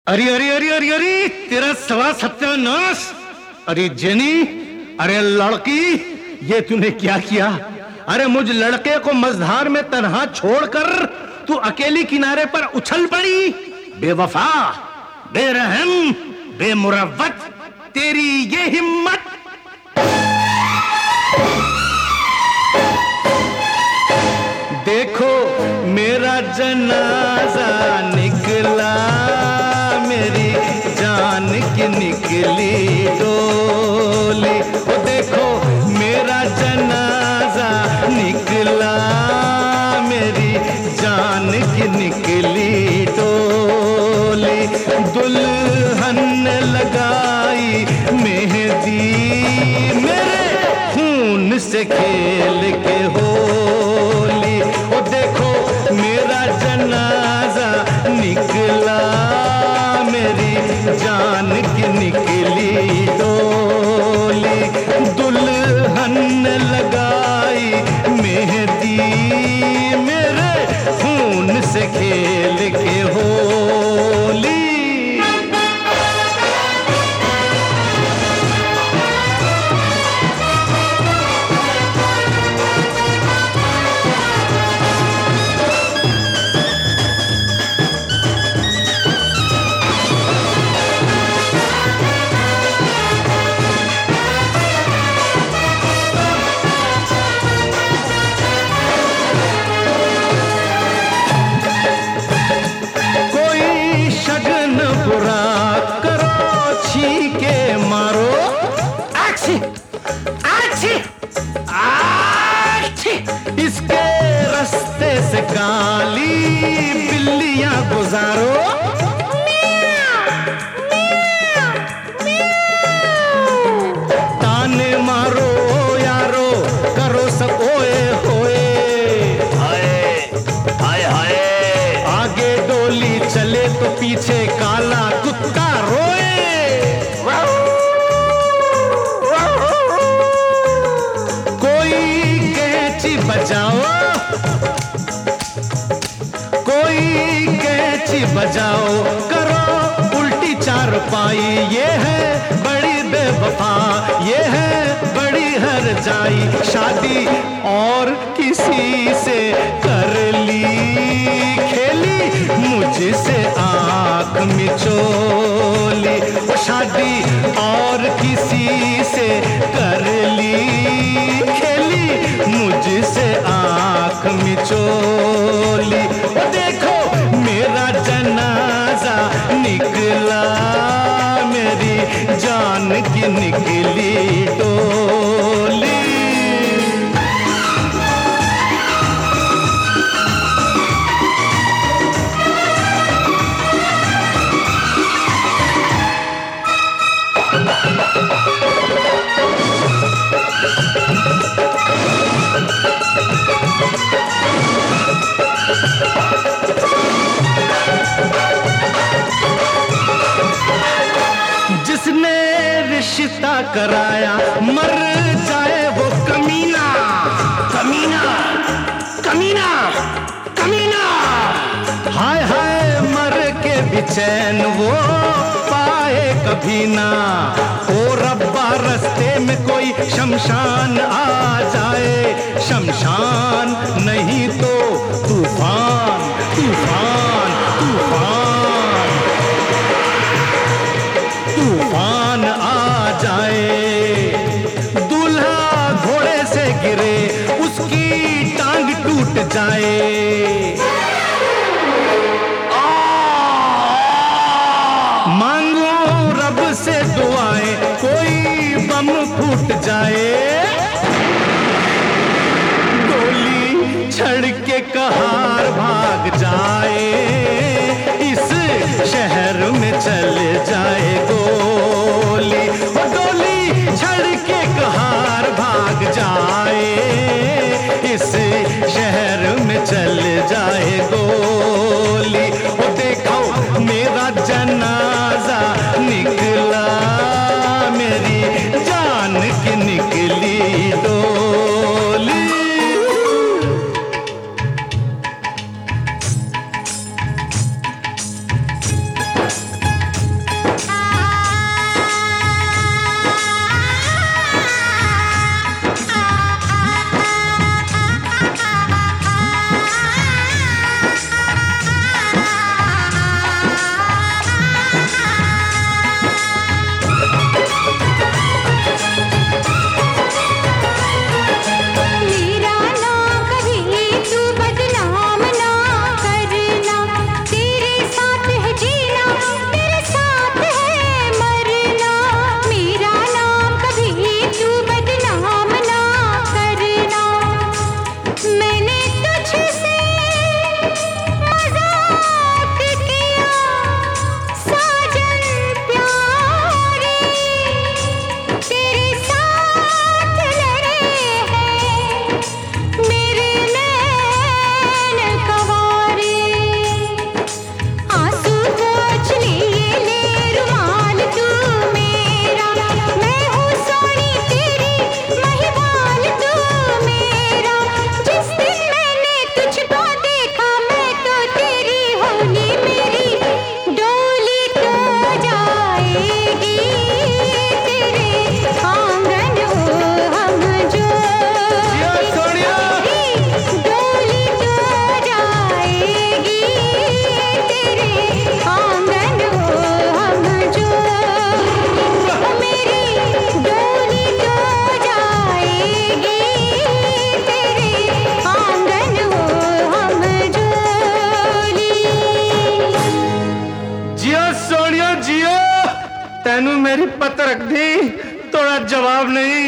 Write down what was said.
अरे अरे अरे अरे अरे तेरा सवा सत्यानाश। अरे जेनी, अरे लड़की, ये तूने क्या किया? अरे मुझ लड़के को मझधार में तन्हा छोड़कर तू अकेली किनारे पर उछल पड़ी। बेवफा, बेरहम, बेमुरव्वत, तेरी ये हिम्मत। देखो मेरा जनाजा निकला, मेरी जान की निकली डोली। ओ देखो मेरा जनाजा निकला, मेरी जान की निकली डोली। दुल्हन ने लगाई मेहंदी, मेरे खून से खेल के होली। ओ देखो मेरा जनाजा निकला, मेरी जान की निकली डोली। दुल्हन ने लगाई मेहंदी, मेरे खून से खेल के होली। इसके रास्ते से काली बिल्लियां गुजारो। ताने मारो यारो, करो सब ओए होए। हाय हाय हाय, आगे डोली चले तो पीछे काला कुत्ता रोए। बजाओ कोई कैची बजाओ, करो उल्टी चारपाई। ये है बड़ी बेवफा, ये है बड़ी हरजाई। शादी और किसी से कर ली, खेली मुझसे आंख मिचोली। शादी और किसी से कर ली, खेली मुझसे आंख मिचोली। देखो मेरा जनाजा निकला, मेरी जान की निकली डोली। जिसने रिश्ता कराया मर जाए वो कमीना, कमीना, कमीना, कमीना। हाय हाय मर के भी चैन वो पाए कभी ना। ओ रब्बा रास्ते में कोई शमशान आ जाए, शमशान नहीं तो तूफान, तूफान, तूफान, तूफान आ जाए। दूल्हा घोड़े से गिरे, उसकी टांग टूट जाए। मांगो रब से दुआएं, कोई बम फूट जाए। गोली छड़ के कहार भाग जाए, इस शहर में चल जाए गोली। गोली छड़ के कहार भाग जाए, इस शहर में चल जाए गोली। ओ देखो मेरा जनाजा निकला, मेरी जान की निकली डोली। जवाब नहीं।